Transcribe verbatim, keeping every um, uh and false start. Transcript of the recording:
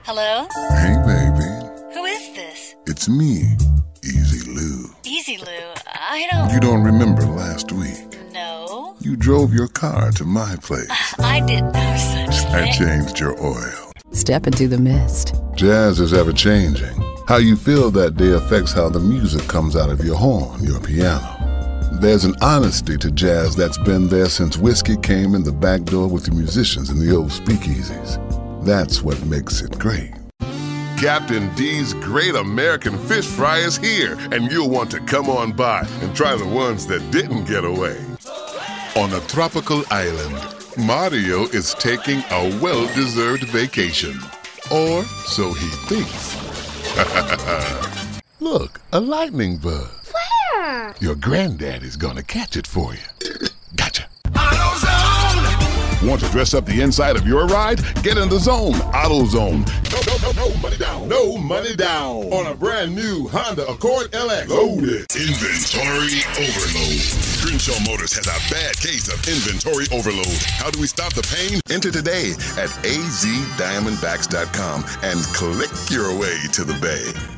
Hello? Hey, baby. Who is this? It's me, Easy Lou. Easy Lou. I don't... You don't remember last week? No. You drove your car to my place. I did no such thing. I changed your oil. Step into the mist. Jazz is ever-changing. How you feel that day affects how the music comes out of your horn, your piano. There's an honesty to jazz that's been there since whiskey came in the back door with the musicians in the old speakeasies. That's what makes it great. Captain D's Great American Fish Fry is here, and you'll want to come on by and try the ones that didn't get away. On a tropical island, Mario is taking a well-deserved vacation. Or so he thinks. Look, a lightning bug. Where? Your granddaddy's gonna catch it for you. Gotcha. Want to dress up the inside of your ride? Get in the zone. AutoZone. No, no, no, no money down. No money down. On a brand new Honda Accord L X. Loaded. Inventory overload. Crenshaw Motors has a bad case of inventory overload. How do we stop the pain? Enter today at a z diamondbacks dot com and click your way to the bay.